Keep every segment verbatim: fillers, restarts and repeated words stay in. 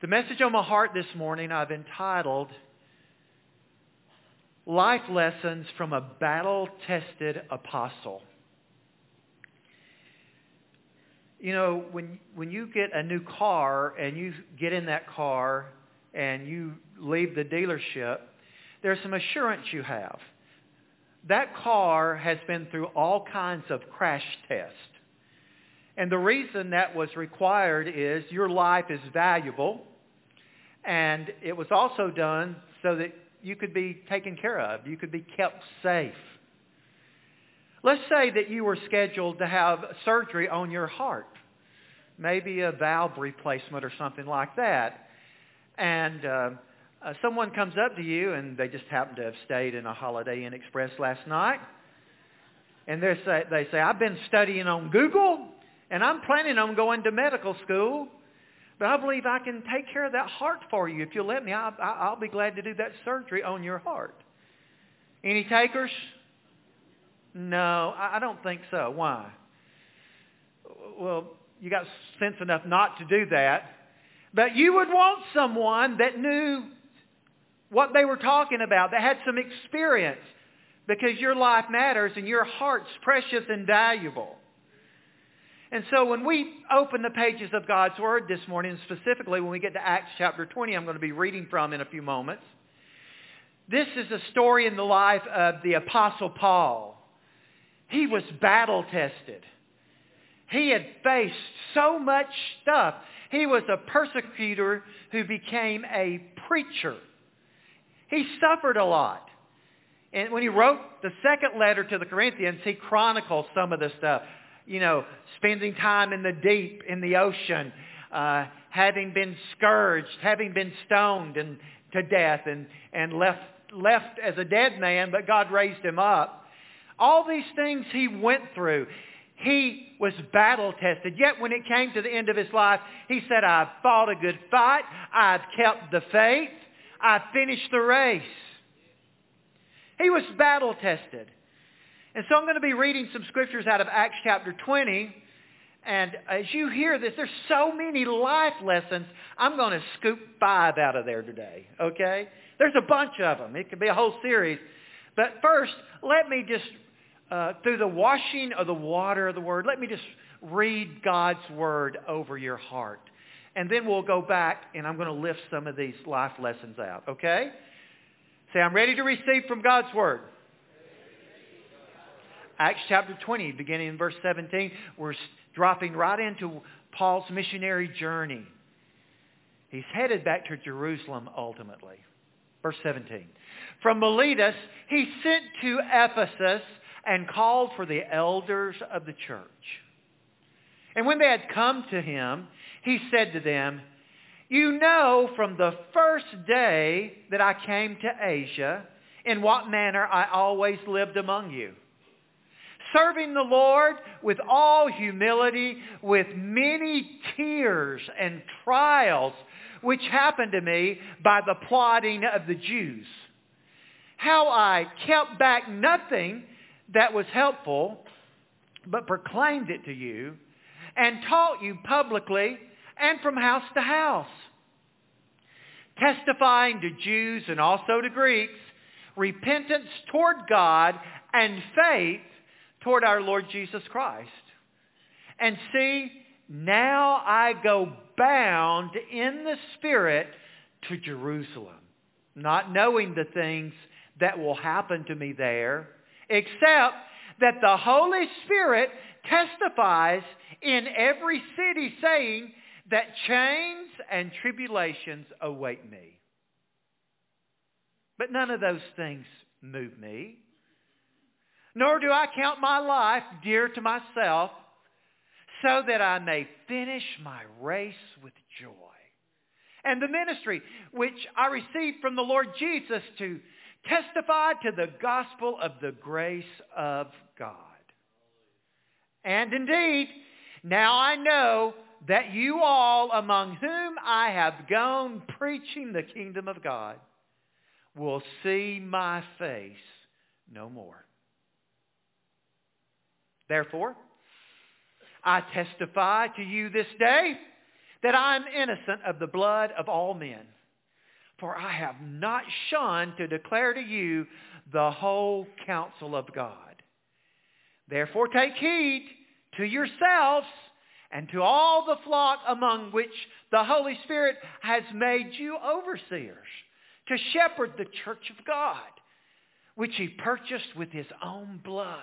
The message on my heart this morning I've entitled, Life Lessons from a Battle-Tested Apostle. You know, when when you get a new car and you get in that car and you leave the dealership, there's some assurance you have. That car has been through all kinds of crash tests. And the reason that was required is your life is valuable. And it was also done so that you could be taken care of. You could be kept safe. Let's say that you were scheduled to have surgery on your heart. Maybe a valve replacement or something like that. And uh, uh, someone comes up to you and they just happen to have stayed in a Holiday Inn Express last night. And they say, they say, I've been studying on Google and I'm planning on going to medical school. But I believe I can take care of that heart for you. If you'll let me, I'll, I'll be glad to do that surgery on your heart. Any takers? No, I don't think so. Why? Well, you got sense enough not to do that. But you would want someone that knew what they were talking about, that had some experience, because your life matters and your heart's precious and valuable. And so when we open the pages of God's Word this morning, specifically when we get to Acts chapter twenty, I'm going to be reading from in a few moments. This is a story in the life of the Apostle Paul. He was battle-tested. He had faced so much stuff. He was a persecutor who became a preacher. He suffered a lot. And when he wrote the second letter to the Corinthians, he chronicles some of the stuff. You know, spending time in the deep, in the ocean, uh, having been scourged, having been stoned and to death and, and left, left as a dead man, but God raised him up. All these things he went through. He was battle-tested. Yet when it came to the end of his life, he said, I've fought a good fight. I've kept the faith. I've finished the race. He was battle-tested. And so I'm going to be reading some scriptures out of Acts chapter twenty. And as you hear this, there's so many life lessons. I'm going to scoop five out of there today, okay? There's a bunch of them. It could be a whole series. But first, let me just, uh, through the washing of the water of the Word, let me just read God's Word over your heart. And then we'll go back and I'm going to lift some of these life lessons out, okay? Say, I'm ready to receive from God's Word. Acts chapter twenty, beginning in verse seventeen, we're dropping right into Paul's missionary journey. He's headed back to Jerusalem ultimately. Verse seventeen. From Miletus, he sent to Ephesus and called for the elders of the church. And when they had come to him, he said to them, you know from the first day that I came to Asia, in what manner I always lived among you, serving the Lord with all humility, with many tears and trials, which happened to me by the plotting of the Jews. How I kept back nothing that was helpful, but proclaimed it to you, and taught you publicly and from house to house, testifying to Jews and also to Greeks, repentance toward God and faith toward our Lord Jesus Christ. And see, now I go bound in the Spirit to Jerusalem, not knowing the things that will happen to me there, except that the Holy Spirit testifies in every city, saying that chains and tribulations await me. But none of those things move me. Nor do I count my life dear to myself, so that I may finish my race with joy. And the ministry which I received from the Lord Jesus to testify to the gospel of the grace of God. And indeed, now I know that you all among whom I have gone preaching the kingdom of God will see my face no more. Therefore, I testify to you this day that I am innocent of the blood of all men. For I have not shunned to declare to you the whole counsel of God. Therefore take heed to yourselves and to all the flock among which the Holy Spirit has made you overseers, to shepherd the church of God, which he purchased with his own blood.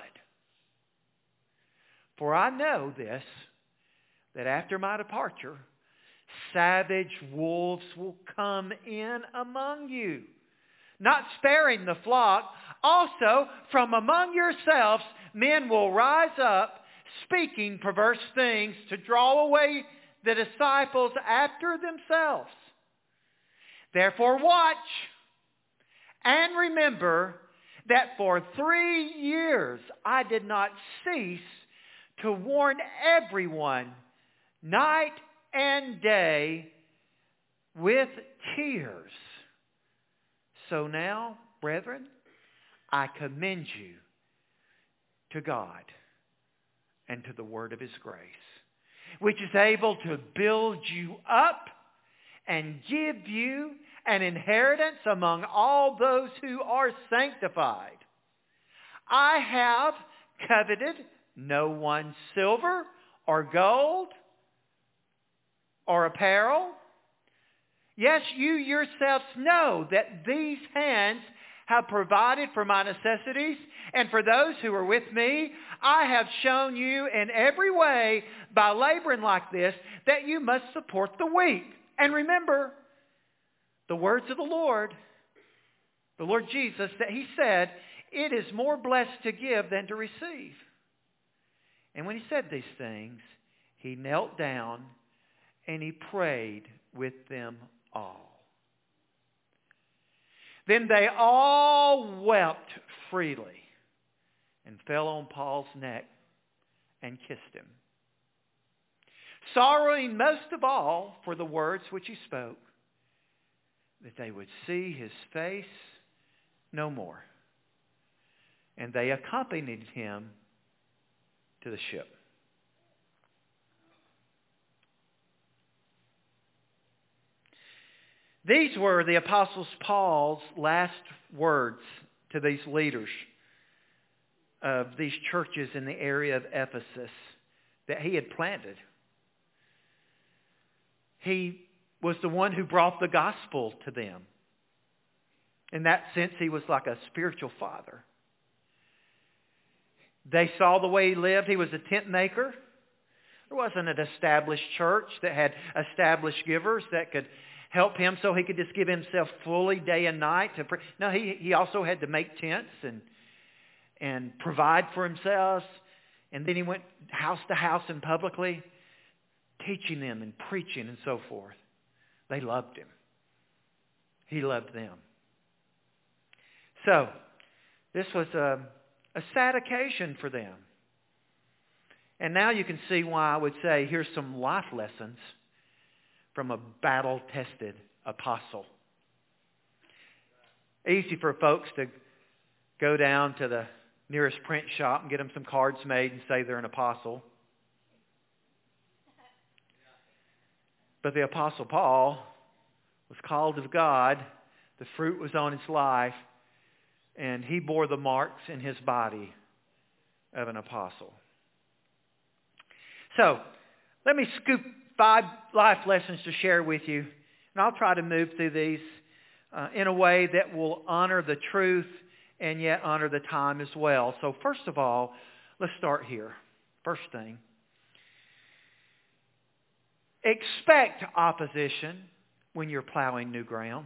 For I know this, that after my departure, savage wolves will come in among you, not sparing the flock. Also, from among yourselves, men will rise up, speaking perverse things to draw away the disciples after themselves. Therefore watch and remember that for three years I did not cease to warn everyone night and day with tears. So now, brethren, I commend you to God and to the word of his grace, which is able to build you up and give you an inheritance among all those who are sanctified. I have coveted no one's silver or gold or apparel. Yes, you yourselves know that these hands have provided for my necessities, and for those who are with me, I have shown you in every way by laboring like this that you must support the weak. And remember the words of the Lord, the Lord Jesus, that he said, it is more blessed to give than to receive. And when he said these things, he knelt down and he prayed with them all. Then they all wept freely and fell on Paul's neck and kissed him, sorrowing most of all for the words which he spoke, that they would see his face no more. And they accompanied him to the ship. These were the Apostle Paul's last words to these leaders of these churches in the area of Ephesus that he had planted. He was the one who brought the gospel to them. In that sense, he was like a spiritual father. They saw the way he lived. He was a tent maker. There wasn't an established church that had established givers that could help him so he could just give himself fully day and night to pray. No, he, he also had to make tents and and provide for himself. And then he went house to house and publicly teaching them and preaching and so forth. They loved him. He loved them. So, this was a, a sad occasion for them. And now you can see why I would say here's some life lessons from a battle-tested apostle. Easy for folks to go down to the nearest print shop and get them some cards made and say they're an apostle. But the Apostle Paul was called of God. The fruit was on his life. And he bore the marks in his body of an apostle. So, let me scoop five life lessons to share with you. And I'll try to move through these uh, in a way that will honor the truth and yet honor the time as well. So first of all, let's start here. First thing. Expect opposition when you're plowing new ground.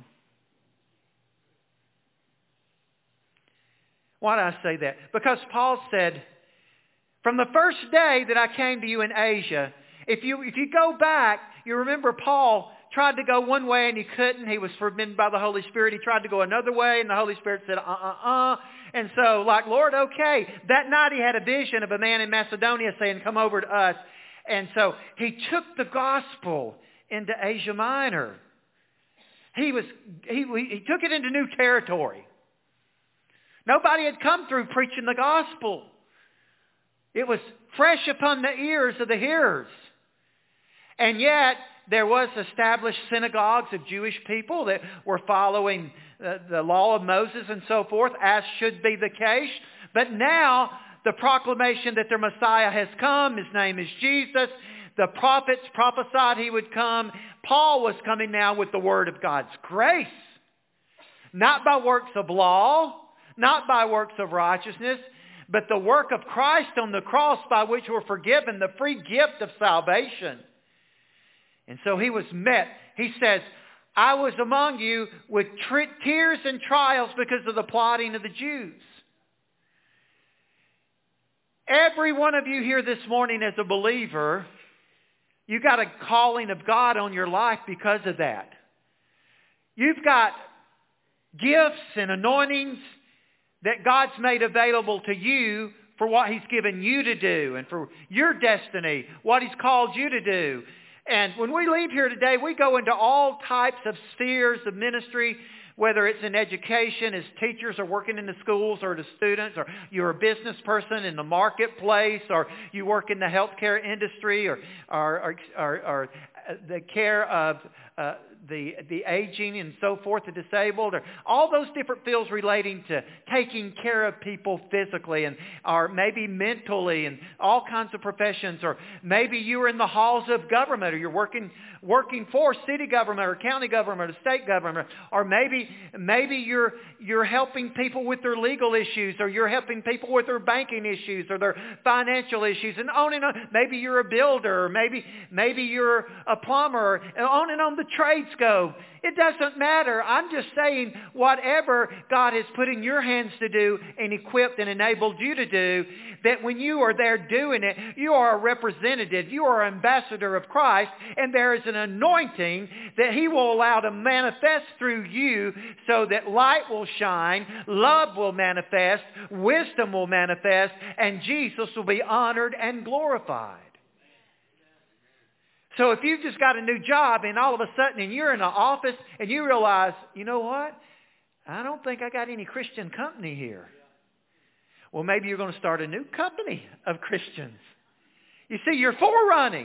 Why do I say that? Because Paul said, from the first day that I came to you in Asia, if you if you go back, you remember Paul tried to go one way and he couldn't. He was forbidden by the Holy Spirit. He tried to go another way and the Holy Spirit said, uh-uh-uh. And so, like, Lord, okay. That night he had a vision of a man in Macedonia saying, come over to us. And so he took the gospel into Asia Minor. He was he, he took it into new territory. Nobody had come through preaching the gospel. It was fresh upon the ears of the hearers. And yet, there was established synagogues of Jewish people that were following the, the law of Moses and so forth, as should be the case. But now the proclamation that their Messiah has come, his name is Jesus. The prophets prophesied he would come. Paul was coming now with the word of God's grace. Not by works of law, not by works of righteousness, but the work of Christ on the cross by which we're forgiven, the free gift of salvation. And so he was met. He says, I was among you with tri- tears and trials because of the plotting of the Jews. Every one of you here this morning as a believer, you got a calling of God on your life because of that. You've got gifts and anointings that God's made available to you for what he's given you to do and for your destiny, what he's called you to do. And when we leave here today, we go into all types of spheres of ministry, whether it's in education, as teachers are working in the schools or the students, or you're a business person in the marketplace, or you work in the healthcare industry, or, or, or, or, or the care of uh, the the aging and so forth, the disabled, or all those different fields relating to taking care of people physically and or maybe mentally, and all kinds of professions. Or maybe you're in the halls of government, or you're working working for city government or county government or state government, or maybe maybe you're you're helping people with their legal issues, or you're helping people with their banking issues or their financial issues, and on and on. Maybe you're a builder, or maybe maybe you're a plumber, and on and on the trades go. It doesn't matter. I'm just saying whatever God has put in your hands to do and equipped and enabled you to do, that when you are there doing it, you are a representative. You are an ambassador of Christ, and there is an anointing that he will allow to manifest through you so that light will shine, love will manifest, wisdom will manifest, and Jesus will be honored and glorified. So if you've just got a new job and all of a sudden and you're in an office and you realize, you know what? I don't think I got any Christian company here. Well, maybe you're going to start a new company of Christians. You see, you're forerunning.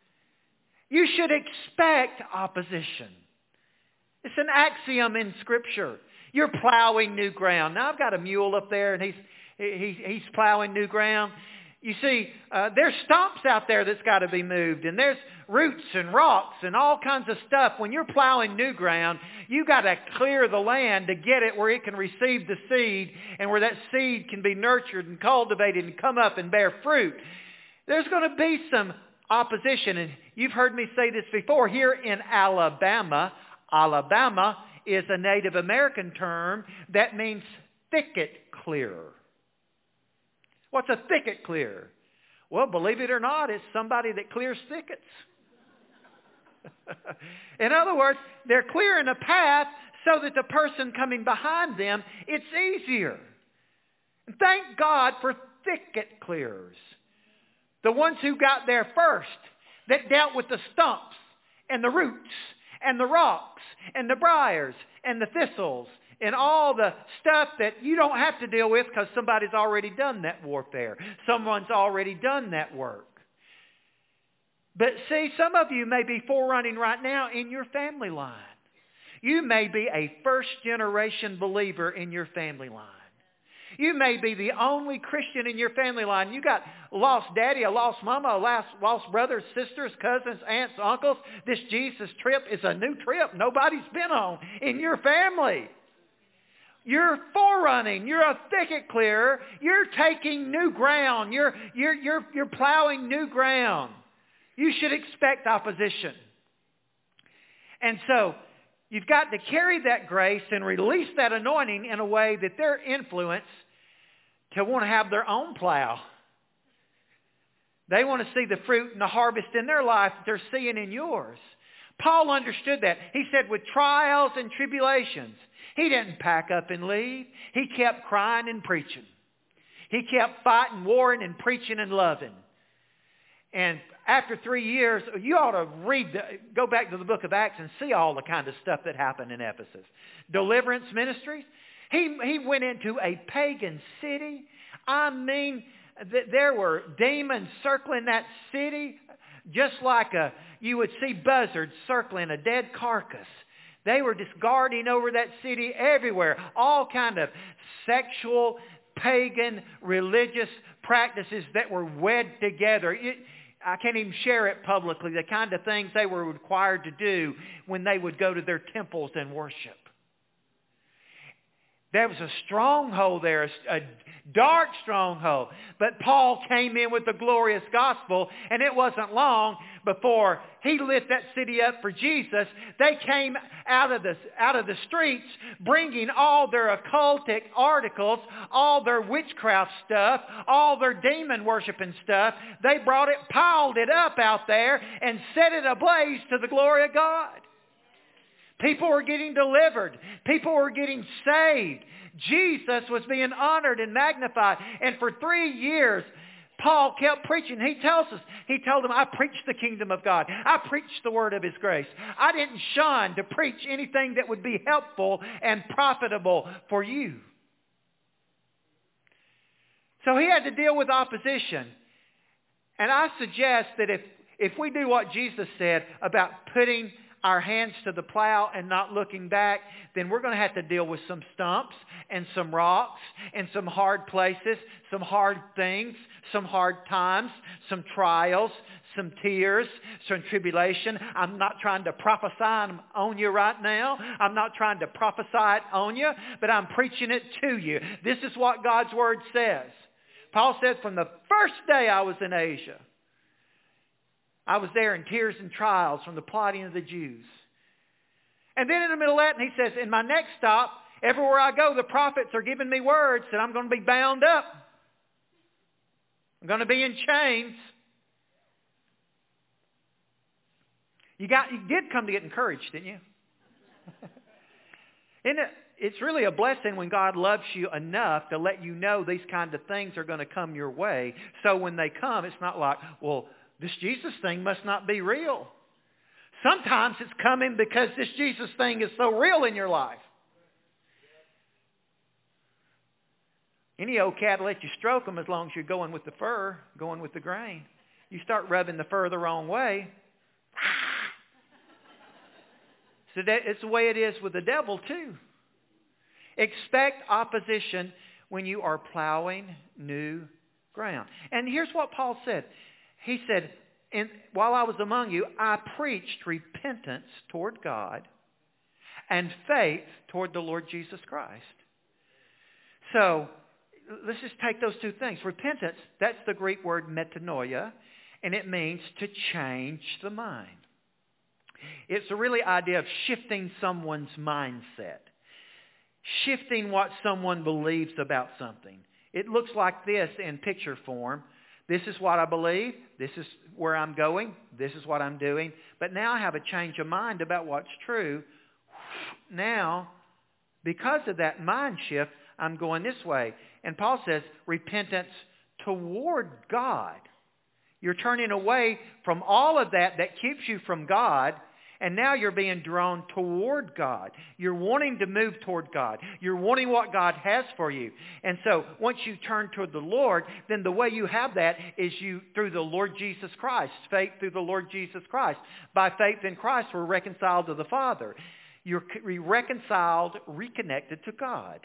You should expect opposition. It's an axiom in Scripture. You're plowing new ground. Now, I've got a mule up there and he's, he, he's plowing new ground. You see, uh, there's stumps out there that's got to be moved, and there's roots and rocks and all kinds of stuff. When you're plowing new ground, you got to clear the land to get it where it can receive the seed and where that seed can be nurtured and cultivated and come up and bear fruit. There's going to be some opposition, and you've heard me say this before. Here in Alabama, Alabama is a Native American term that means thicket clearer. What's a thicket clearer? Well, believe it or not, it's somebody that clears thickets. In other words, they're clearing a path so that the person coming behind them, it's easier. And thank God for thicket clearers. The ones who got there first, that dealt with the stumps and the roots and the rocks and the briars and the thistles and all the stuff that you don't have to deal with because somebody's already done that warfare. Someone's already done that work. But see, some of you may be forerunning right now in your family line. You may be a first-generation believer in your family line. You may be the only Christian in your family line. You got a lost daddy, a lost mama, a lost, lost brothers, sisters, cousins, aunts, uncles. This Jesus trip is a new trip nobody's been on in your family. You're forerunning. You're a thicket clearer. You're taking new ground. You're, you're, you're, you're plowing new ground. You should expect opposition. And so you've got to carry that grace and release that anointing in a way that they're influenced to want to have their own plow. They want to see the fruit and the harvest in their life that they're seeing in yours. Paul understood that. He said with trials and tribulations, he didn't pack up and leave. He kept crying and preaching. He kept fighting, warring, and preaching and loving. And after three years, you ought to read, the, go back to the book of Acts and see all the kind of stuff that happened in Ephesus. Deliverance ministries. He, he went into a pagan city. I mean, th- there were demons circling that city. just like a, you would see buzzards circling a dead carcass. They were just guarding over that city everywhere. All kind of sexual, pagan, religious practices that were wed together. It, I can't even share it publicly, the kind of things they were required to do when they would go to their temples and worship. There was a stronghold there, a dark stronghold. But Paul came in with the glorious gospel, and it wasn't long before he lit that city up for Jesus. They came out of the, out of the streets bringing all their occultic articles, all their witchcraft stuff, all their demon worshiping stuff. They brought it, piled it up out there, and set it ablaze to the glory of God. People were getting delivered. People were getting saved. Jesus was being honored and magnified. And for three years, Paul kept preaching. He tells us, he told them, I preached the kingdom of God. I preached the word of his grace. I didn't shun to preach anything that would be helpful and profitable for you. So he had to deal with opposition. And I suggest that if, if we do what Jesus said about putting our hands to the plow and not looking back, then we're going to have to deal with some stumps and some rocks and some hard places, some hard things, some hard times, some trials, some tears, some tribulation. I'm not trying to prophesy on you right now. I'm not trying to prophesy it on you, but I'm preaching it to you. This is what God's Word says. Paul said, from the first day I was in Asia, I was there in tears and trials from the plotting of the Jews. And then in the middle of that, and he says, in my next stop, everywhere I go, the prophets are giving me words that I'm going to be bound up. I'm going to be in chains. You got, you did come to get encouraged, didn't you? Isn't it? It's really a blessing when God loves you enough to let you know these kind of things are going to come your way. So when they come, it's not like, well, this Jesus thing must not be real. Sometimes it's coming because this Jesus thing is so real in your life. Any old cat will let you stroke them as long as you're going with the fur, going with the grain. You start rubbing the fur the wrong way. So that, it's the way it is with the devil too. Expect opposition when you are plowing new ground. And here's what Paul said. He said, and while I was among you, I preached repentance toward God and faith toward the Lord Jesus Christ. So let's just take those two things. Repentance, that's the Greek word metanoia, and it means to change the mind. It's a really idea of shifting someone's mindset, shifting what someone believes about something. It looks like this in picture form. This is what I believe. This is where I'm going. This is what I'm doing. But now I have a change of mind about what's true. Now, because of that mind shift, I'm going this way. And Paul says, repentance toward God. You're turning away from all of that that keeps you from God, and now you're being drawn toward God. You're wanting to move toward God. You're wanting what God has for you. And so once you turn toward the Lord, then the way you have that is you through the Lord Jesus Christ. Faith through the Lord Jesus Christ. By faith in Christ, we're reconciled to the Father. You're reconciled, reconnected to God.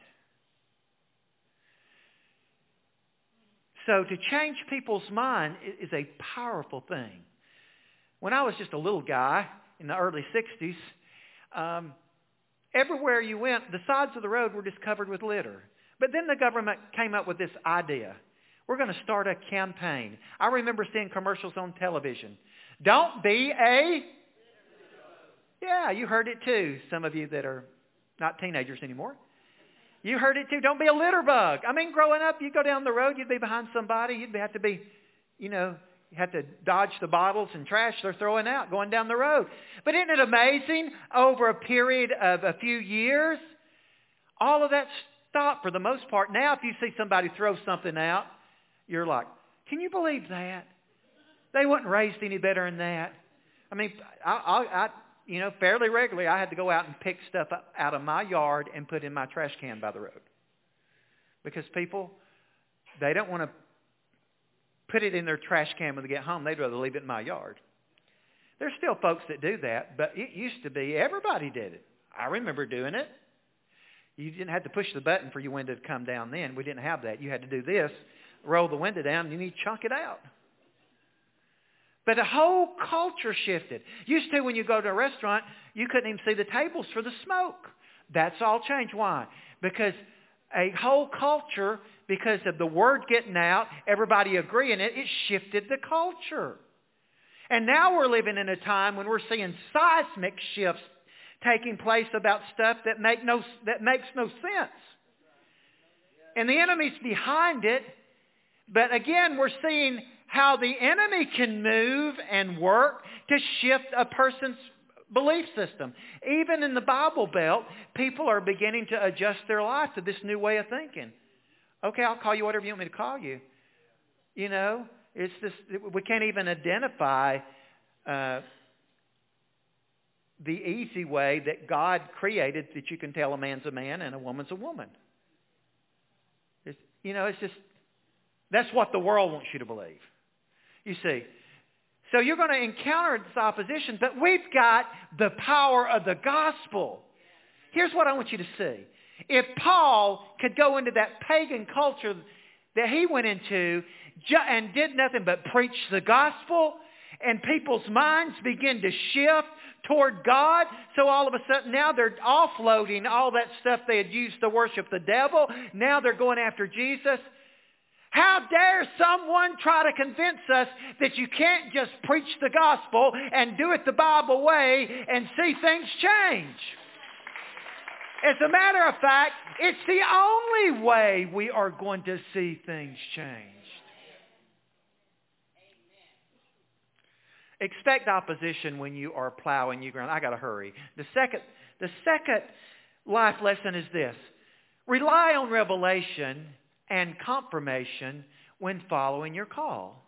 So to change people's mind is a powerful thing. When I was just a little guy, in the early sixties, um, everywhere you went, the sides of the road were just covered with litter. But then the government came up with this idea. We're going to start a campaign. I remember seeing commercials on television. Don't be a... Yeah, you heard it too, some of you that are not teenagers anymore. You heard it too. Don't be a litter bug. I mean, growing up, you go down the road, you'd be behind somebody. You'd have to be, you know... You have to dodge the bottles and trash they're throwing out going down the road. But isn't it amazing? Over a period of a few years, all of that stopped for the most part. Now if you see somebody throw something out, you're like, can you believe that? They weren't raised any better than that. I mean, I, I, I, you know, fairly regularly I had to go out and pick stuff up out of my yard and put in my trash can by the road. Because people, they don't want to put it in their trash can when they get home. They'd rather leave it in my yard. There's still folks that do that, but it used to be everybody did it. I remember doing it. You didn't have to push the button for your window to come down then. We didn't have that. You had to do this, roll the window down, and you need to chunk it out. But the whole culture shifted. Used to, when you go to a restaurant, you couldn't even see the tables for the smoke. That's all changed. Why? Because a whole culture, because of the word getting out, everybody agreeing it, it shifted the culture. And now we're living in a time when we're seeing seismic shifts taking place about stuff that make no that makes no sense. And the enemy's behind it. But again, we're seeing how the enemy can move and work to shift a person's belief system. Even in the Bible Belt, people are beginning to adjust their life to this new way of thinking. Okay, I'll call you whatever you want me to call you. You know, it's this. We can't even identify uh, the easy way that God created that you can tell a man's a man and a woman's a woman. It's, you know, it's just that's what the world wants you to believe. You see. So you're going to encounter this opposition, but we've got the power of the gospel. Here's what I want you to see. If Paul could go into that pagan culture that he went into and did nothing but preach the gospel, and people's minds begin to shift toward God, so all of a sudden now they're offloading all that stuff they had used to worship the devil. Now they're going after Jesus. How dare someone try to convince us that you can't just preach the gospel and do it the Bible way and see things change? As a matter of fact, it's the only way we are going to see things changed. Expect opposition when you are plowing your ground. I got to hurry. The second, the second life lesson is this. Rely on revelation and confirmation when following your call.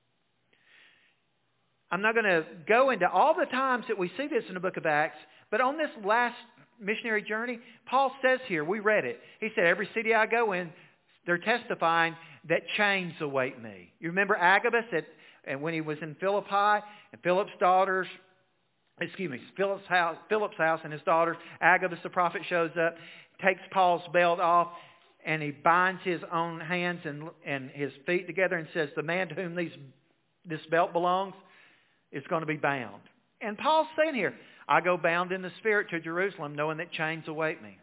I'm not going to go into all the times that we see this in the book of Acts, but on this last missionary journey, Paul says here, we read it. He said, every city I go in, they're testifying that chains await me. You remember Agabus at, and when he was in Philippi, and Philip's daughters, excuse me, Philip's house, Philip's house and his daughters, Agabus the prophet shows up, takes Paul's belt off, and he binds his own hands and, and his feet together and says, the man to whom these, this belt belongs is going to be bound. And Paul's saying here, I go bound in the spirit to Jerusalem, knowing that chains await me.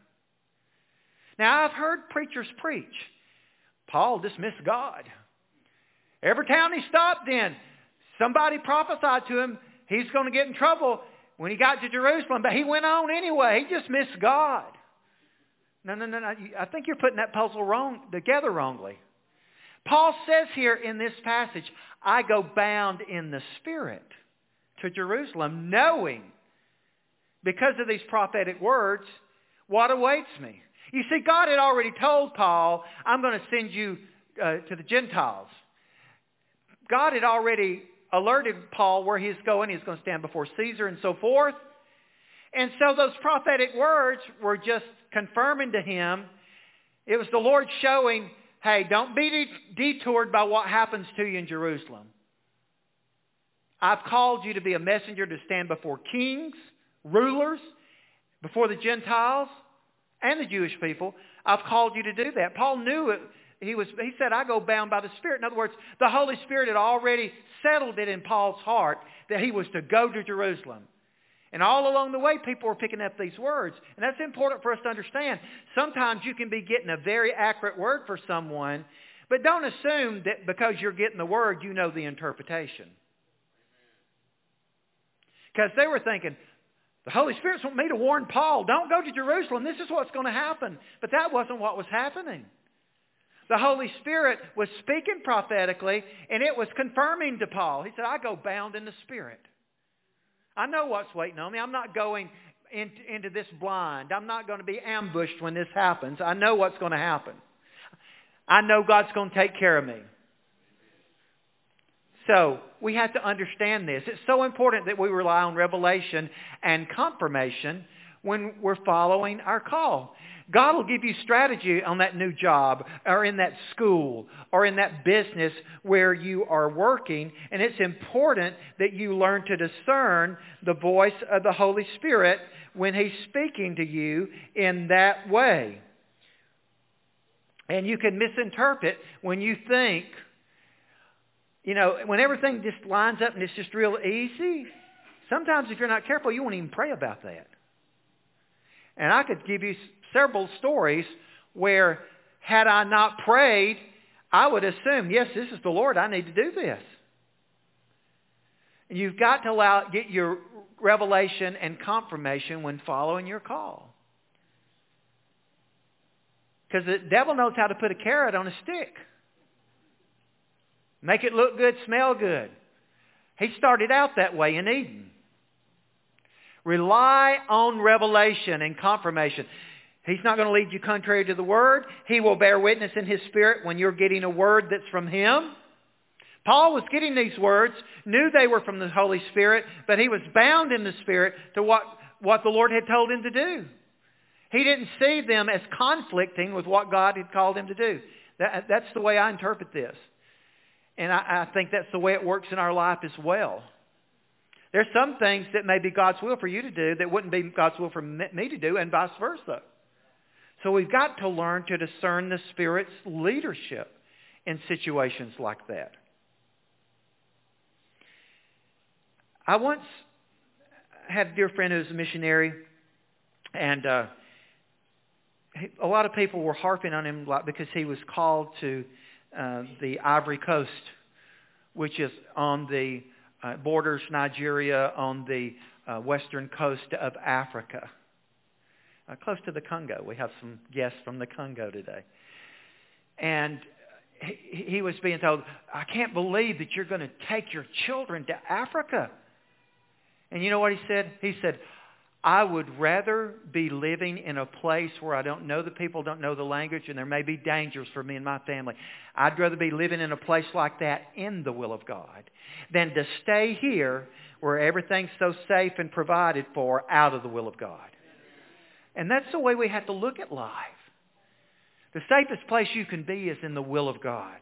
Now, I've heard preachers preach. Paul dismissed God. Every town he stopped in, somebody prophesied to him he's going to get in trouble when he got to Jerusalem, but he went on anyway. He dismissed God. No, no, no, no. I think you're putting that puzzle wrong together wrongly. Paul says here in this passage, I go bound in the Spirit to Jerusalem, knowing, because of these prophetic words, what awaits me. You see, God had already told Paul, I'm going to send you uh, to the Gentiles. God had already alerted Paul where he's going. He's going to stand before Caesar and so forth. And so those prophetic words were just confirming to him. It was the Lord showing, hey, don't be detoured by what happens to you in Jerusalem. I've called you to be a messenger to stand before kings, rulers, before the Gentiles and the Jewish people. I've called you to do that. Paul knew it. He was. He said, I go bound by the Spirit. In other words, the Holy Spirit had already settled it in Paul's heart that he was to go to Jerusalem. And all along the way, people were picking up these words. And that's important for us to understand. Sometimes you can be getting a very accurate word for someone, but don't assume that because you're getting the word, you know the interpretation. Because they were thinking, the Holy Spirit's want me to warn Paul, don't go to Jerusalem. This is what's going to happen. But that wasn't what was happening. The Holy Spirit was speaking prophetically, and it was confirming to Paul. He said, I go bound in the Spirit. I know what's waiting on me. I'm not going into, into this blind. I'm not going to be ambushed when this happens. I know what's going to happen. I know God's going to take care of me. So we have to understand this. It's so important that we rely on revelation and confirmation when we're following our call. God will give you strategy on that new job or in that school or in that business where you are working. And it's important that you learn to discern the voice of the Holy Spirit when He's speaking to you in that way. And you can misinterpret when you think, you know, when everything just lines up and it's just real easy. Sometimes if you're not careful, you won't even pray about that. And I could give you several stories where had I not prayed, I would assume, yes, this is the Lord. I need to do this. And you've got to allow get your revelation and confirmation when following your call. Because the devil knows how to put a carrot on a stick. Make it look good, smell good. He started out that way in Eden. Rely on revelation and confirmation. He's not going to lead you contrary to the Word. He will bear witness in His Spirit when you're getting a word that's from Him. Paul was getting these words, knew they were from the Holy Spirit, but he was bound in the Spirit to what, what the Lord had told him to do. He didn't see them as conflicting with what God had called him to do. That, that's the way I interpret this. And I, I think that's the way it works in our life as well. There's some things that may be God's will for you to do that wouldn't be God's will for me to do, and vice versa. So we've got to learn to discern the Spirit's leadership in situations like that. I once had a dear friend who was a missionary, and uh, a lot of people were harping on him because he was called to uh, the Ivory Coast, which is on the uh, borders Nigeria, on the uh, western coast of Africa, uh, close to the Congo. We have some guests from the Congo today. And he, he was being told, I can't believe that you're going to take your children to Africa. And you know what he said? He said, I would rather be living in a place where I don't know the people, don't know the language, and there may be dangers for me and my family. I'd rather be living in a place like that in the will of God than to stay here where everything's so safe and provided for out of the will of God. And that's the way we have to look at life. The safest place you can be is in the will of God.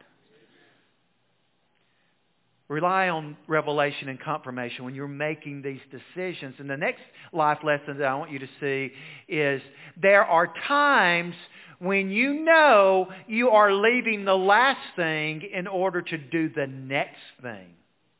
Rely on revelation and confirmation when you're making these decisions. And the next life lesson that I want you to see is there are times when you know you are leaving the last thing in order to do the next thing.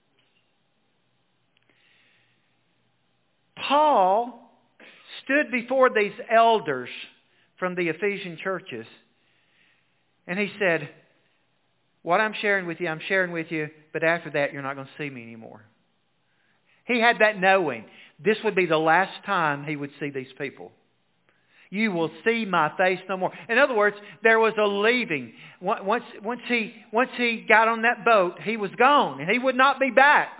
Paul stood before these elders from the Ephesian churches, and he said, what I'm sharing with you, I'm sharing with you, but after that, you're not going to see me anymore. He had that knowing. This would be the last time he would see these people. You will see my face no more. In other words, there was a leaving. Once, once, he, once he got on that boat, he was gone, and he would not be back.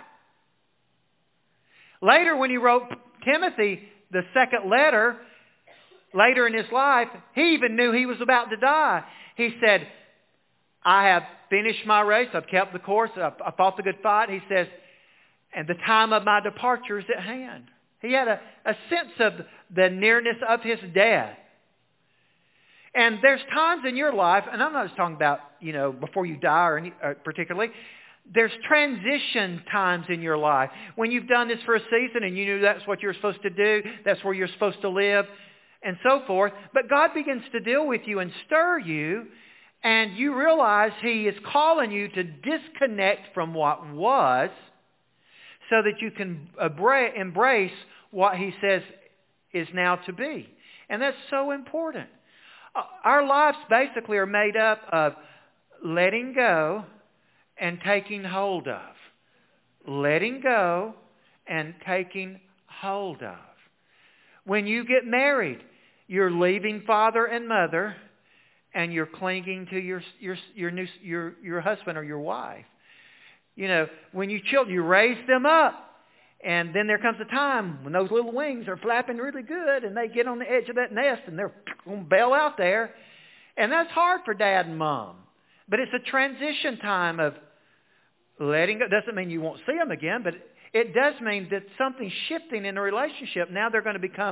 Later, when he wrote Timothy the second letter, later in his life, he even knew he was about to die. He said, I have finished my race. I've kept the course. I've, I fought the good fight. He says, and the time of my departure is at hand. He had a, a sense of the nearness of his death. And there's times in your life, and I'm not just talking about, you know, before you die or any, uh, particularly. There's transition times in your life. When you've done this for a season and you knew that's what you're supposed to do, that's where you're supposed to live, and so forth. But God begins to deal with you and stir you, and you realize He is calling you to disconnect from what was so that you can embrace what He says is now to be. And that's so important. Our lives basically are made up of letting go and taking hold of. Letting go and taking hold of. When you get married, you're leaving father and mother, and you're clinging to your your your new your your husband or your wife. You know, when you children, you raise them up, and then there comes a time when those little wings are flapping really good, and they get on the edge of that nest, and they're going to bail out there, and that's hard for dad and mom. But it's a transition time of letting go. Doesn't mean you won't see them again, but it does mean that something's shifting in the relationship. Now they're going to become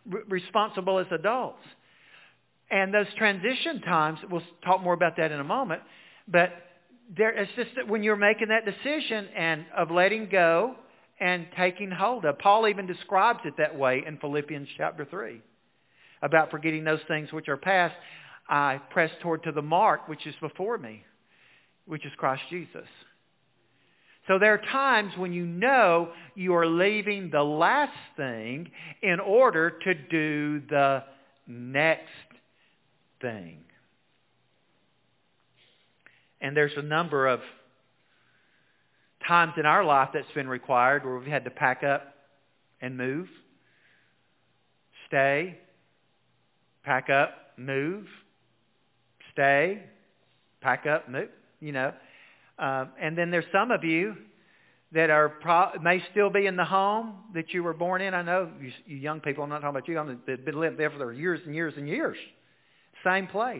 r- responsible as adults. And those transition times, we'll talk more about that in a moment, but there, it's just that when you're making that decision and of letting go and taking hold of. Paul even describes it that way in Philippians chapter three, about forgetting those things which are past. I press toward to the mark which is before me, which is Christ Jesus. So there are times when you know you are leaving the last thing in order to do the next thing. And there's a number of times in our life that's been required where we've had to pack up and move, stay, pack up, move, stay, pack up, move, you know. Um, and then there's some of you that are pro- may still be in the home that you were born in. I know you, you young people, I'm not talking about you, I'm, they've been living there for years and years and years. Same place.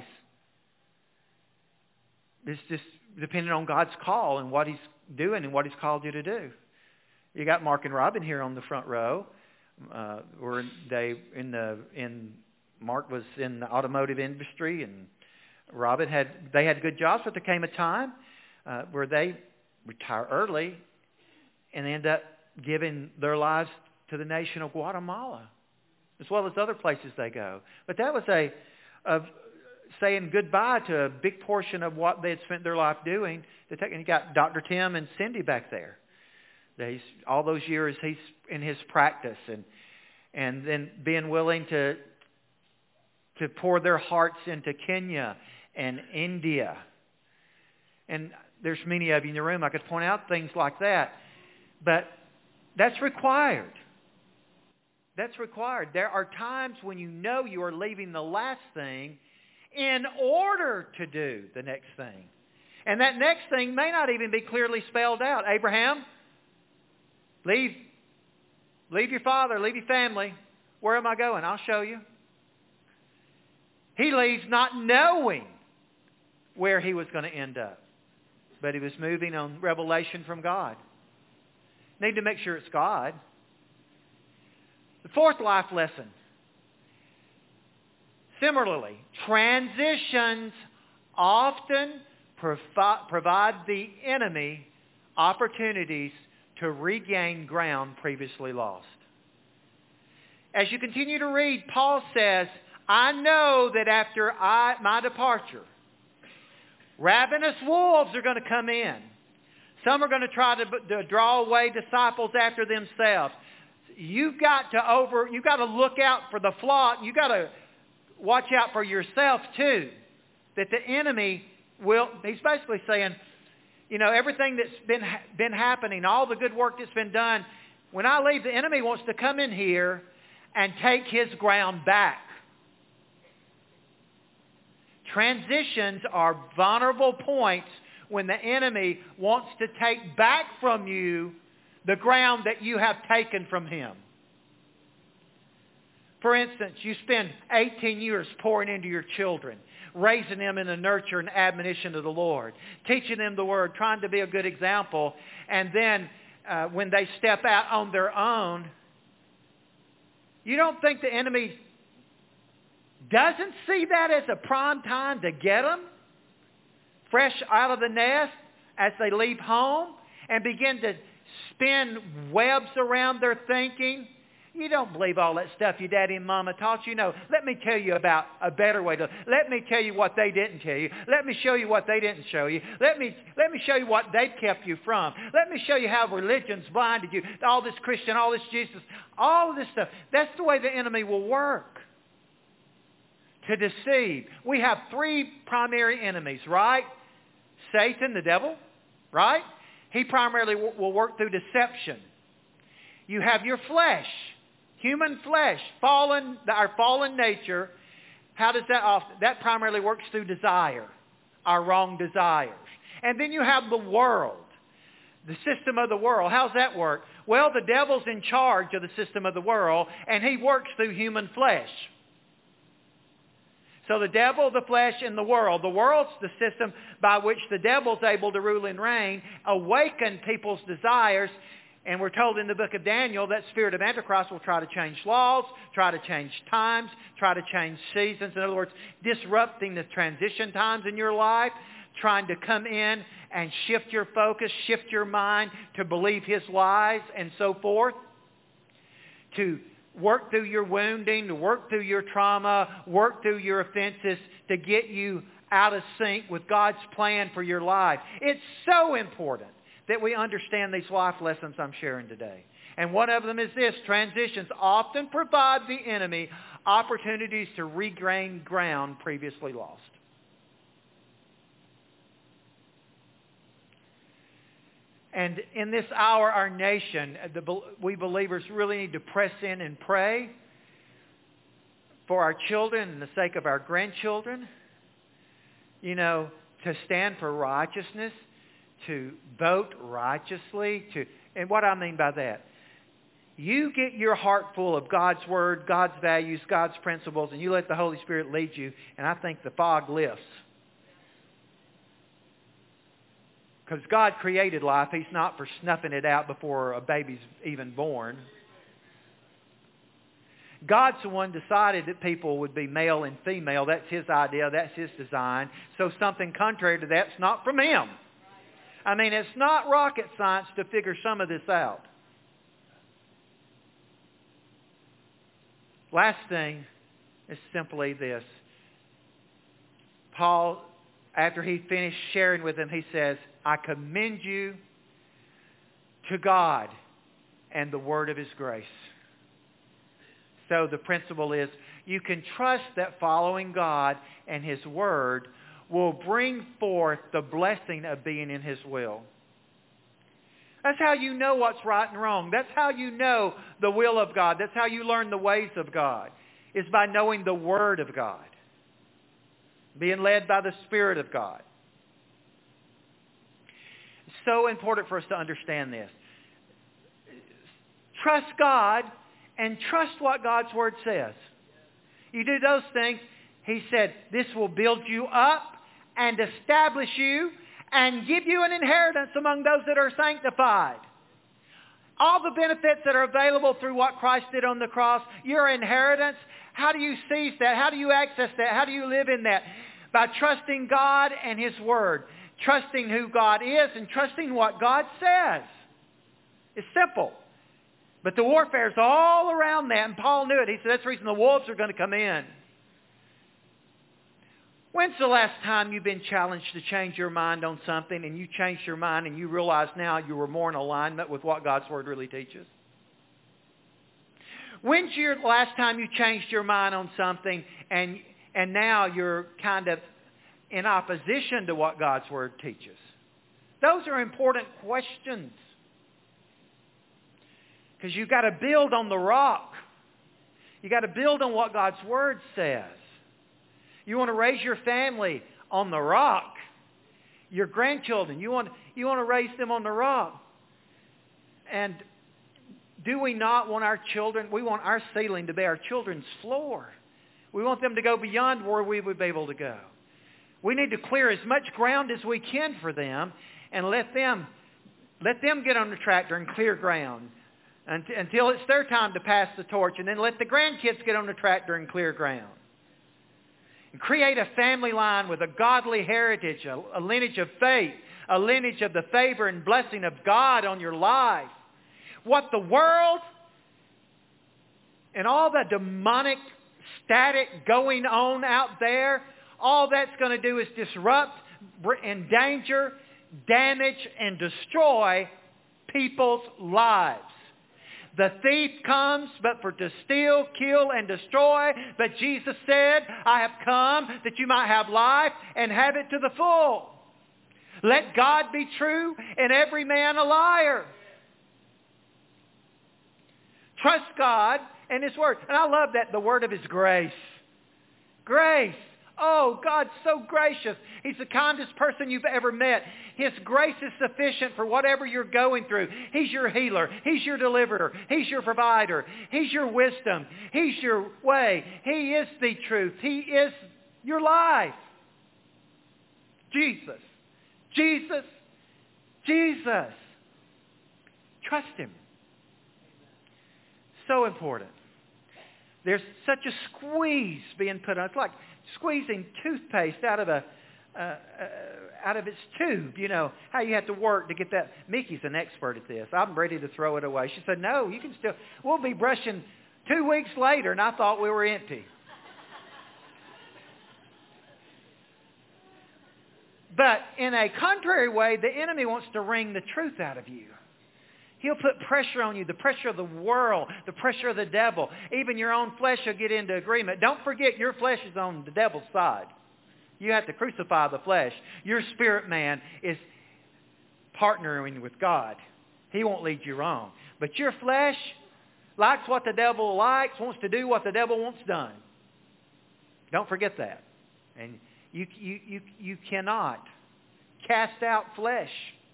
It's just depending on God's call and what He's doing and what He's called you to do. You got Mark and Robin here on the front row. Uh, where they in the in Mark was in the automotive industry, and Robin had they had good jobs, but there came a time uh, where they retire early and end up giving their lives to the nation of Guatemala, as well as other places they go. But that was a of saying goodbye to a big portion of what they had spent their life doing. And you got Doctor Tim and Cindy back there. He's, all those years he's in his practice, and and then being willing to to pour their hearts into Kenya and India. And there's many of you in the room I could point out things like that. But that's required. That's required. There are times when you know you are leaving the last thing in order to do the next thing. And that next thing may not even be clearly spelled out. Abraham, leave, leave your father, leave your family. Where am I going? I'll show you. He leaves not knowing where he was going to end up. But he was moving on revelation from God. Need to make sure it's God. The fourth life lesson. Similarly, transitions often provi- provide the enemy opportunities to regain ground previously lost. As you continue to read, Paul says, I know that after I, my departure, ravenous wolves are going to come in. Some are going to try to, to draw away disciples after themselves. You've got to over, you've got to look out for the flock. You've got to watch out for yourself too. That the enemy will, he's basically saying, you know, everything that's been been happening, all the good work that's been done, when I leave, the enemy wants to come in here and take his ground back. Transitions are vulnerable points when the enemy wants to take back from you the ground that you have taken from him. For instance, you spend eighteen years pouring into your children, raising them in the nurture and admonition of the Lord, teaching them the Word, trying to be a good example, and then uh, when they step out on their own, you don't think the enemy doesn't see that as a prime time to get them fresh out of the nest as they leave home and begin to spin webs around their thinking? You don't believe all that stuff your daddy and mama taught you. No, let me tell you about a better way to, let me tell you what they didn't tell you. Let me show you what they didn't show you. Let me, let me show you what they've kept you from. Let me show you how religion's blinded you. All this Christian, all this Jesus, all of this stuff. That's the way the enemy will work. To deceive. We have three primary enemies, right? Satan, the devil, right? He primarily will work through deception. You have your flesh. Human flesh, fallen, our fallen nature. How does that off? That primarily works through desire, our wrong desires. And then you have the world, the system of the world. How's that work? Well, the devil's in charge of the system of the world, and he works through human flesh. So the devil, the flesh, and the world. The world's the system by which the devil's able to rule and reign, awaken people's desires, And we're told in the book of Daniel that spirit of Antichrist will try to change laws, try to change times, try to change seasons. In other words, disrupting the transition times in your life, trying to come in and shift your focus, shift your mind to believe his lies and so forth. To work through your wounding, to work through your trauma, work through your offenses to get you out of sync with God's plan for your life. It's so important that we understand these life lessons I'm sharing today. And one of them is this: transitions often provide the enemy opportunities to regain ground previously lost. And in this hour, our nation, the, we believers really need to press in and pray for our children and the sake of our grandchildren, you know, to stand for righteousness, to vote righteously. To, and what I mean by that, you get your heart full of God's Word, God's values, God's principles, and you let the Holy Spirit lead you, and I think the fog lifts. Because God created life. He's not for snuffing it out before a baby's even born. God's the one decided that people would be male and female. That's His idea. That's His design. So something contrary to that's not from Him. I mean, it's not rocket science to figure some of this out. Last thing is simply this. Paul, after he finished sharing with them, he says, I commend you to God and the word of His grace. So the principle is, you can trust that following God and His word will bring forth the blessing of being in His will. That's how you know what's right and wrong. That's how you know the will of God. That's how you learn the ways of God, is by knowing the Word of God, being led by the Spirit of God. It's so important for us to understand this. Trust God and trust what God's Word says. You do those things, He said, this will build you up and establish you and give you an inheritance among those that are sanctified. All the benefits that are available through what Christ did on the cross, your inheritance, how do you seize that? How do you access that? How do you live in that? By trusting God and His Word. Trusting who God is and trusting what God says. It's simple. But the warfare is all around that, and Paul knew it. He said, that's the reason the wolves are going to come in. When's the last time you've been challenged to change your mind on something and you changed your mind and you realize now you were more in alignment with what God's Word really teaches? When's your last time you changed your mind on something and and now you're kind of in opposition to what God's Word teaches? Those are important questions. Because you've got to build on the rock. You've got to build on what God's Word says. You want to raise your family on the rock. Your grandchildren, you want, you want to raise them on the rock. And do we not want our children, we want our ceiling to be our children's floor. We want them to go beyond where we would be able to go. We need to clear as much ground as we can for them and let them, let them get on the tractor and clear ground until it's their time to pass the torch, and then let the grandkids get on the tractor and clear ground. And create a family line with a godly heritage, a, a lineage of faith, a lineage of the favor and blessing of God on your life. What the world and all the demonic static going on out there, all that's going to do is disrupt, endanger, damage, and destroy people's lives. The thief comes but for to steal, kill, and destroy. But Jesus said, I have come that you might have life and have it to the full. Let God be true and every man a liar. Trust God and His Word. And I love that, the word of His grace. Grace. Oh, God's so gracious. He's the kindest person you've ever met. His grace is sufficient for whatever you're going through. He's your healer. He's your deliverer. He's your provider. He's your wisdom. He's your way. He is the truth. He is your life. Jesus. Jesus. Jesus. Trust Him. So important. There's such a squeeze being put on. It's like squeezing toothpaste out of a uh, uh, out of its tube. You know how you have to work to get that. Mickey's an expert at this. I'm ready to throw it away. She said, "No, you can still. We'll be brushing two weeks later," and I thought we were empty. But in a contrary way, the enemy wants to wring the truth out of you. He'll put pressure on you, the pressure of the world, the pressure of the devil. Even your own flesh will get into agreement. Don't forget, your flesh is on the devil's side. You have to crucify the flesh. Your spirit man is partnering with God. He won't lead you wrong. But your flesh likes what the devil likes, wants to do what the devil wants done. Don't forget that. And you, you, you, you cannot cast out flesh.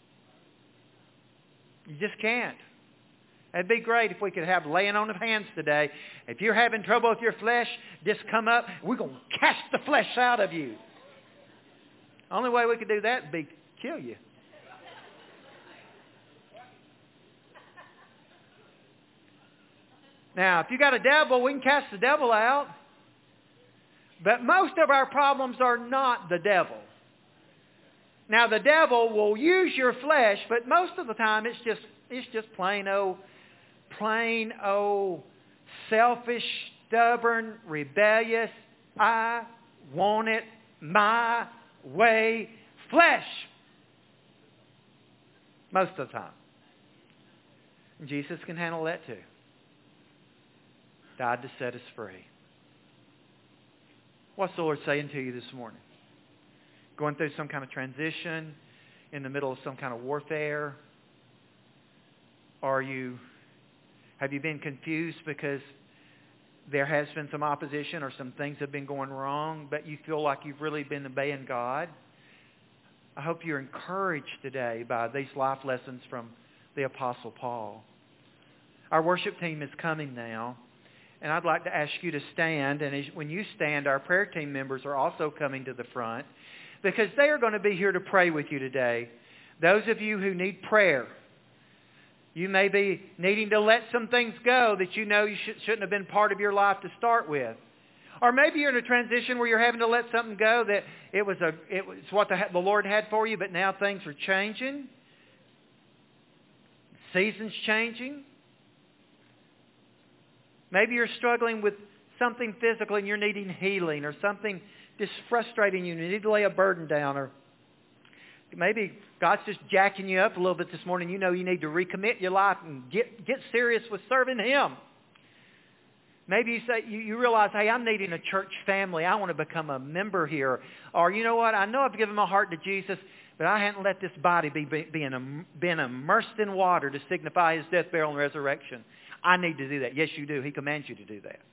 You just can't. It'd be great if we could have laying on of hands today. If you're having trouble with your flesh, just come up. We're going to cast the flesh out of you. Only way we could do that would be kill you. Now, if you got a devil, we can cast the devil out. But most of our problems are not the devil. Now, the devil will use your flesh, but most of the time it's just it's just plain old, plain old, selfish, stubborn, rebellious, I want it my way flesh. Most of the time. And Jesus can handle that too. Died to set us free. What's the Lord saying to you this morning? Going through some kind of transition, in the middle of some kind of warfare? Are you, have you been confused because there has been some opposition or some things have been going wrong, but you feel like you've really been obeying God? I hope you're encouraged today by these life lessons from the Apostle Paul. Our worship team is coming now, and I'd like to ask you to stand. And as, when you stand, our prayer team members are also coming to the front, because they are going to be here to pray with you today. Those of you who need prayer, you may be needing to let some things go that you know you should, shouldn't have been part of your life to start with. Or maybe you're in a transition where you're having to let something go that it was a it was what the, the Lord had for you, but now things are changing. Seasons changing. Maybe you're struggling with something physical and you're needing healing, or something just frustrating you and you need to lay a burden down, or maybe God's just jacking you up a little bit this morning. You know you need to recommit your life and get get serious with serving Him. Maybe you say you, you realize, hey, I'm needing a church family. I want to become a member here. Or you know what? I know I've given my heart to Jesus, but I hadn't let this body be, be being been immersed in water to signify His death, burial, and resurrection. I need to do that. Yes, you do. He commands you to do that.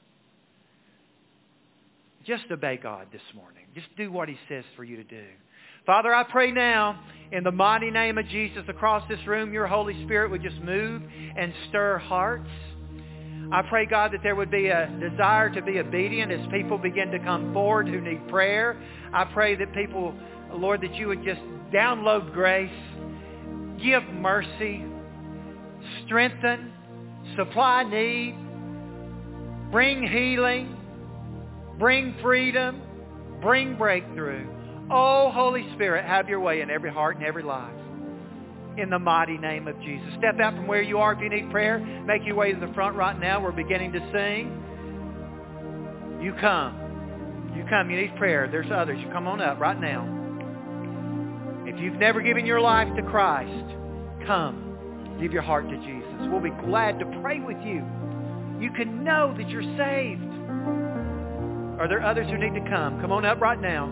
Just obey God this morning. Just do what He says for you to do. Father, I pray now in the mighty name of Jesus, across this room, your Holy Spirit would just move and stir hearts. I pray, God, that there would be a desire to be obedient as people begin to come forward who need prayer. I pray that people, Lord, that you would just download grace, give mercy, strengthen, supply need, bring healing, bring freedom, bring breakthrough. Oh, Holy Spirit, have your way in every heart and every life. In the mighty name of Jesus. Step out from where you are if you need prayer. Make your way to the front right now. We're beginning to sing. You come. You come. You need prayer. There's others. You come on up right now. If you've never given your life to Christ, come. Give your heart to Jesus. We'll be glad to pray with you. You can know that you're saved. Are there others who need to come? Come on up right now.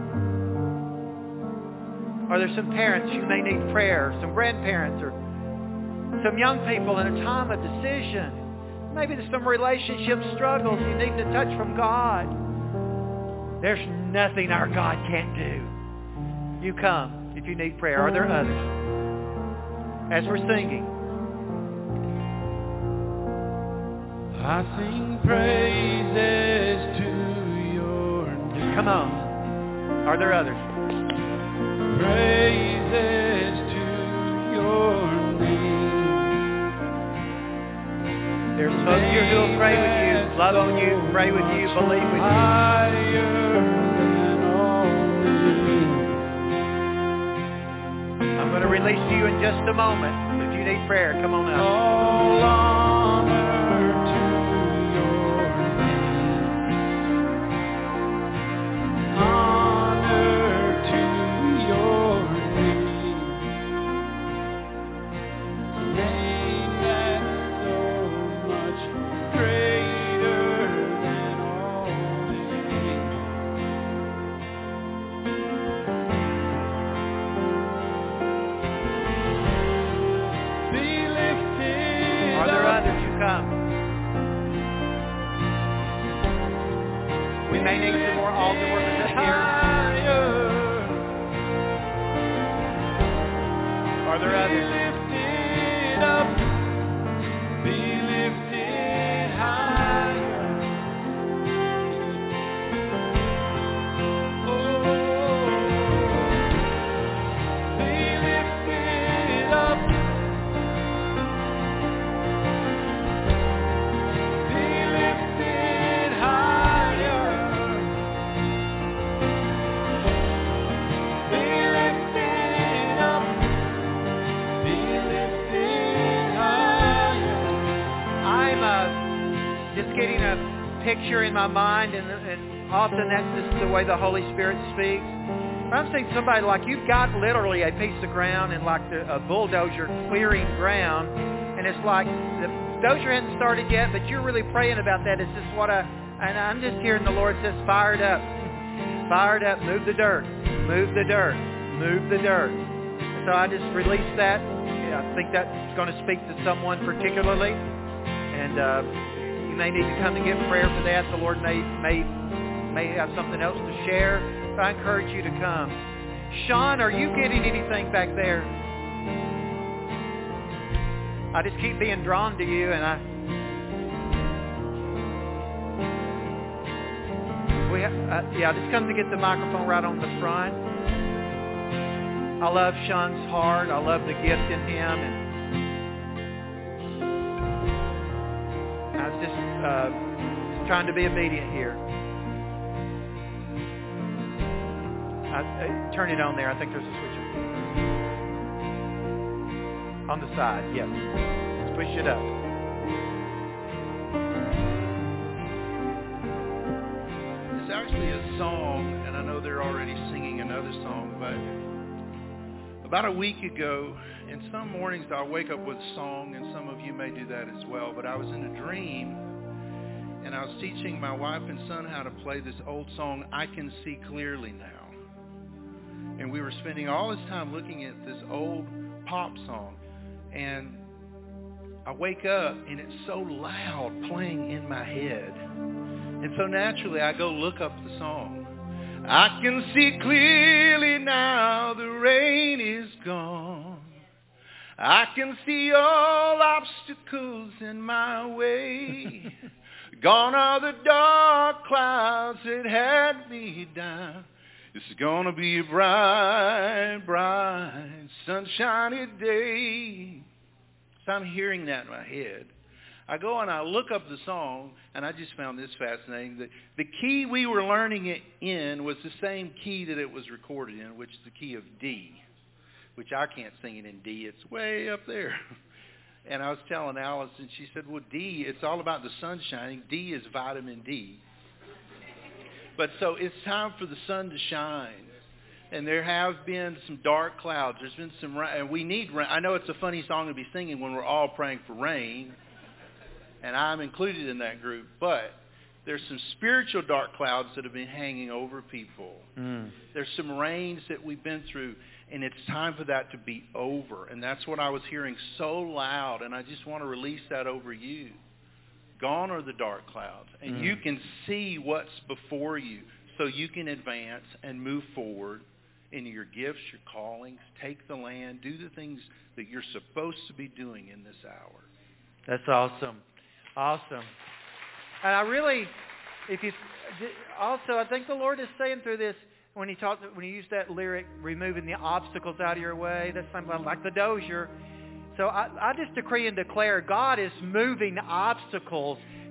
Are there some parents who may need prayer, some grandparents, or some young people in a time of decision? Maybe there's some relationship struggles you need to touch from God. There's nothing our God can't do. You come if you need prayer. Are there others? As we're singing, I sing praises to your name. Come on. Are there others? Praises to your name. who will pray with you, love on you, pray with you, believe with you. I'm going to release you in just a moment. If you need prayer, come on up. All honor to your name. Honor to your name. A name that's so much greater than all names. Be lifted Are there up. others who come? We may need some more altar workers up here. Are there others? Be lifted up, be lifted higher. Oh, be lifted up, be lifted higher. Be lifted up. Be lifted higher. I'm uh, just getting a picture in my mind, and, and often that's just the way the Holy Spirit speaks. But I'm seeing somebody like you've got literally a piece of ground and like the, a bulldozer clearing ground, and it's like the dozer hasn't started yet, but you're really praying about that. It's just what I, and I'm just hearing the Lord says, fired up, fired up, move the dirt, move the dirt, move the dirt. So I just released that. Yeah, I think that's going to speak to someone particularly. And uh, you may need to come and get prayer for that. The Lord may may may have something else to share. But I encourage you to come. Sean, are you getting anything back there? I just keep being drawn to you, and I. We ha- uh, yeah, just come to get the microphone right on the front. I love Sean's heart. I love the gift in him, and I was just uh, trying to be obedient here. I, uh, turn it on there. I think there's a switch on the side. Yes, let's push it up. It's actually a song, and I know they're already singing another song, but about a week ago, and some mornings I'll wake up with a song, and some of you may do that as well, but I was in a dream, and I was teaching my wife and son how to play this old song, I Can See Clearly Now. And we were spending all this time looking at this old pop song, and I wake up, and it's so loud playing in my head. And so naturally, I go look up the song. I can see clearly now the rain is gone. I can see all obstacles in my way. Gone are the dark clouds that had me down. It's gonna be a bright, bright, sunshiny day. So I'm hearing that in my head. I go and I look up the song, and I just found this fascinating. The, the key we were learning it in was the same key that it was recorded in, which is the key of D, which I can't sing it in D. It's way up there. And I was telling Allison, she said, well, D, it's all about the sun shining. D is vitamin D. But so it's time for the sun to shine. And there have been some dark clouds. There's been some rain. And we need rain. I know it's a funny song to be singing when we're all praying for rain. And I'm included in that group. But there's some spiritual dark clouds that have been hanging over people. Mm. There's some rains that we've been through. And it's time for that to be over. And that's what I was hearing so loud. And I just want to release that over you. Gone are the dark clouds. And mm. you can see what's before you. So you can advance and move forward in your gifts, your callings. Take the land. Do the things that you're supposed to be doing in this hour. That's awesome. Awesome. And I really, if you, also, I think the Lord is saying through this, when he talked, when he used that lyric, removing the obstacles out of your way, that's something like the dozier. So I, I just decree and declare God is moving obstacles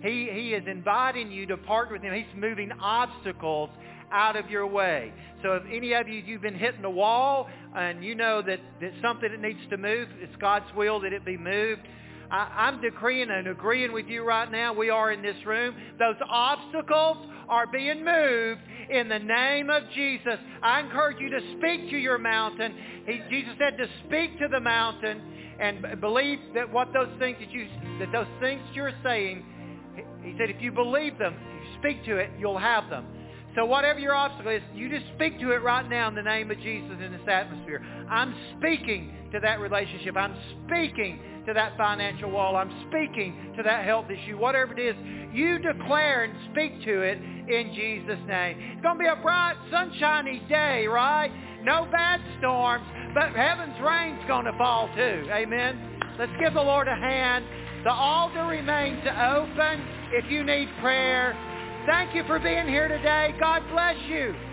He, he is inviting you to partner with Him. He's moving obstacles out of your way. So if any of you, you've been hitting the wall and you know that, that something that needs to move, it's God's will that it be moved. I, I'm decreeing and agreeing with you right now. We are in this room. Those obstacles are being moved in the name of Jesus. I encourage you to speak to your mountain. He, Jesus said to speak to the mountain and believe that what those things that you, that those things you're saying, He said if you believe them, you speak to it, you'll have them. So whatever your obstacle is, you just speak to it right now in the name of Jesus in this atmosphere. I'm speaking to that relationship. I'm speaking to that financial wall. I'm speaking to that health issue. Whatever it is, you declare and speak to it in Jesus' name. It's going to be a bright, sunshiny day, right? No bad storms, but heaven's rain's going to fall too. Amen? Let's give the Lord a hand. The altar remains open if you need prayer. Thank you for being here today. God bless you.